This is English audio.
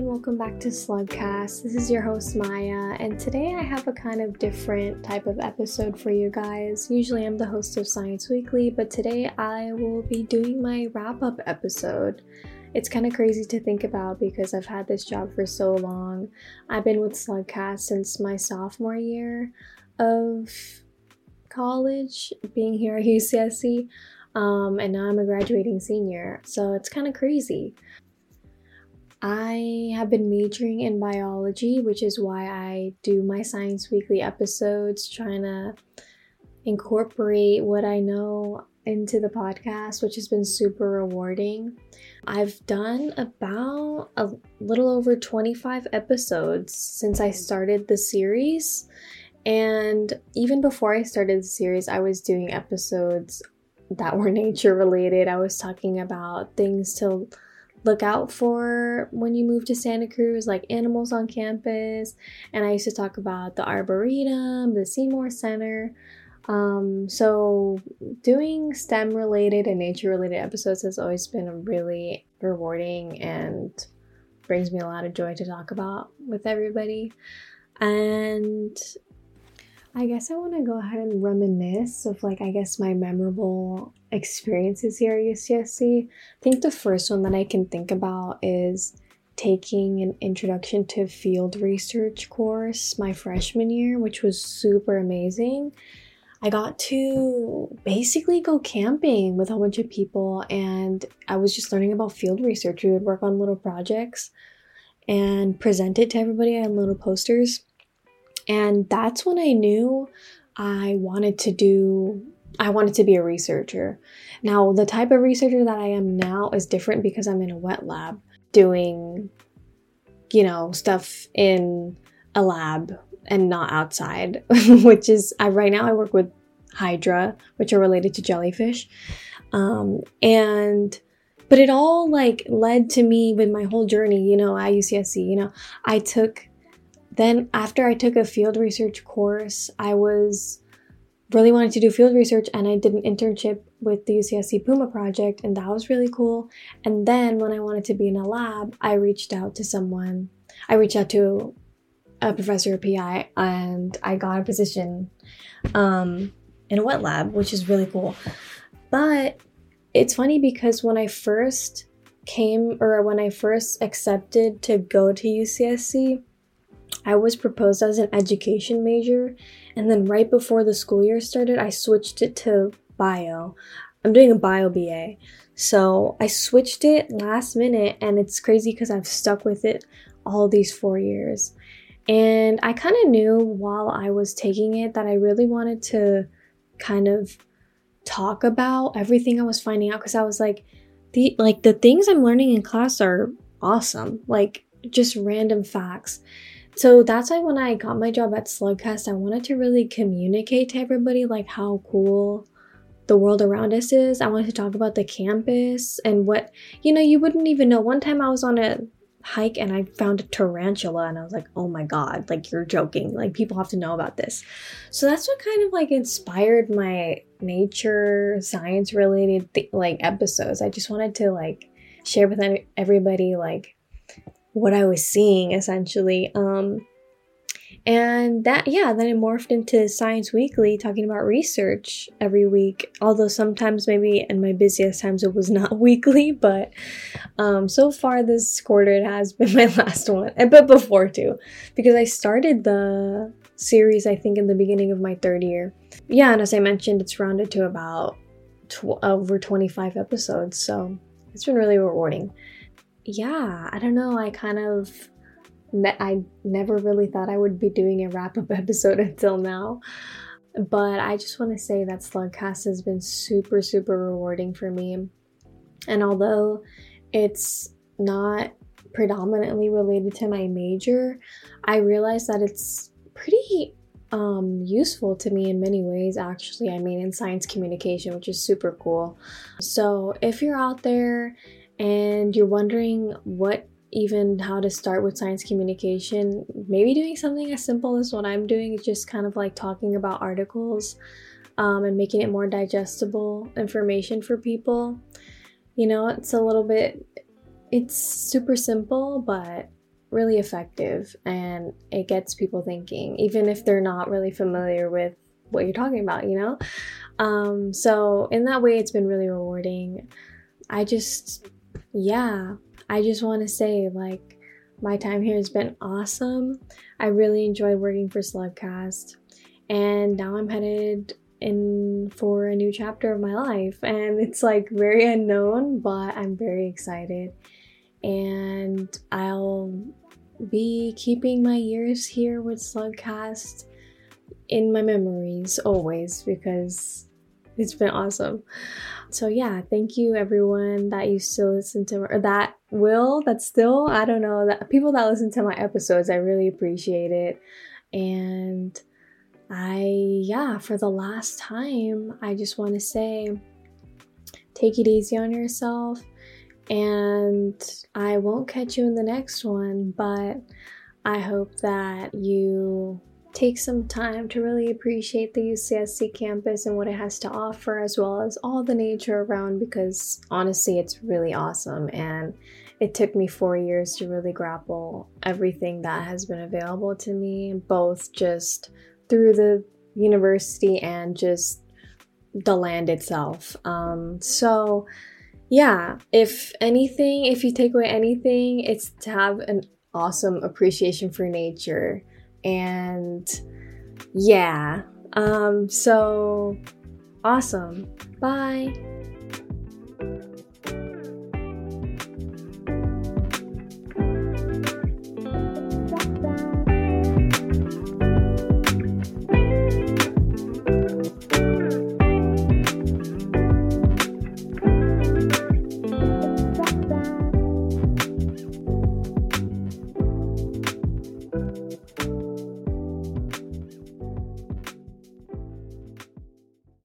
welcome back to Slugcast. This is your host Maya, and today I have a kind of different type of episode for you guys. Usually I'm the host of Science Weekly, but today I will be doing my wrap-up episode. It's kind of crazy to think about because I've had this job for so long. I've been with Slugcast since my sophomore year of college, being here at UCSC, and now I'm a graduating senior, so it's kind of crazy. I have been majoring in biology, which is why I do my Science Weekly episodes, trying to incorporate what I know into the podcast, which has been super rewarding. I've done about a little over 25 episodes since I started the series, and even before I started the series, I was doing episodes that were nature related. I was talking about things to look out for when you move to Santa Cruz, like animals on campus, and I used to talk about the Arboretum, the Seymour Center. So doing STEM related and nature related episodes has always been really rewarding and brings me a lot of joy to talk about with everybody. And I guess I want to go ahead and reminisce of my memorable experiences here at UCSC. I think the first one that I can think about is taking an introduction to field research course my freshman year, which was super amazing. I got to basically go camping with a whole bunch of people, and I was just learning about field research. We would work on little projects and present it to everybody on little posters. And that's when I knew I wanted to be a researcher. Now, the type of researcher that I am now is different because I'm in a wet lab doing, stuff in a lab and not outside, which is, right now I work with Hydra, which are related to jellyfish. But it all led to me with my whole journey, at UCSC, Then after I took a field research course, I was really wanting to do field research, and I did an internship with the UCSC Puma project, and that was really cool. And then when I wanted to be in a lab, I reached out to a professor at PI, and I got a position in a wet lab, which is really cool. But it's funny because when I first accepted to go to UCSC, I was proposed as an education major, and then right before the school year started, I switched it to bio. I'm doing a bio BA. So I switched it last minute, and it's crazy because I've stuck with it all these 4 years. And I kind of knew while I was taking it that I really wanted to kind of talk about everything I was finding out, because I was the things I'm learning in class are awesome, just random facts. So that's why when I got my job at Slugcast, I wanted to really communicate to everybody how cool the world around us is. I wanted to talk about the campus and what, you wouldn't even know. One time I was on a hike and I found a tarantula, and I was like, oh my god, you're joking, people have to know about this. So that's what kind of inspired my nature science related episodes. I just wanted to share with everybody what I was seeing, essentially. And then it morphed into Science Weekly, talking about research every week. Although sometimes, maybe in my busiest times, it was not weekly, but so far this quarter it has been my last one. But before too, because I started the series, I think, in the beginning of my third year. Yeah, and as I mentioned, it's rounded to about over 25 episodes, so it's been really rewarding. Yeah, I don't know, I never really thought I would be doing a wrap-up episode until now, but I just want to say that Slugcast has been super, super rewarding for me. And although it's not predominantly related to my major, I realized that it's pretty useful to me in many ways, actually. In science communication, which is super cool. So if you're out there and you're wondering how to start with science communication, maybe doing something as simple as what I'm doing, is just kind of talking about articles and making it more digestible information for people. It's super simple, but really effective, and it gets people thinking, even if they're not really familiar with what you're talking about, you know? So in that way, it's been really rewarding. I just want to say, like, my time here has been awesome. I really enjoyed working for Slugcast, and now I'm headed in for a new chapter of my life, and it's like very unknown, but I'm very excited, and I'll be keeping my years here with Slugcast in my memories always, because it's been awesome. So yeah, thank you everyone that used to listen to, or that's still, I don't know, that people that listen to my episodes. I really appreciate it. And for the last time, I just want to say, take it easy on yourself, and I won't catch you in the next one, but I hope that you take some time to really appreciate the UCSC campus and what it has to offer, as well as all the nature around, because honestly, it's really awesome. And it took me 4 years to really grapple everything that has been available to me, both just through the university and just the land itself. So yeah, if you take away anything, it's to have an awesome appreciation for nature. And yeah, so awesome. Bye.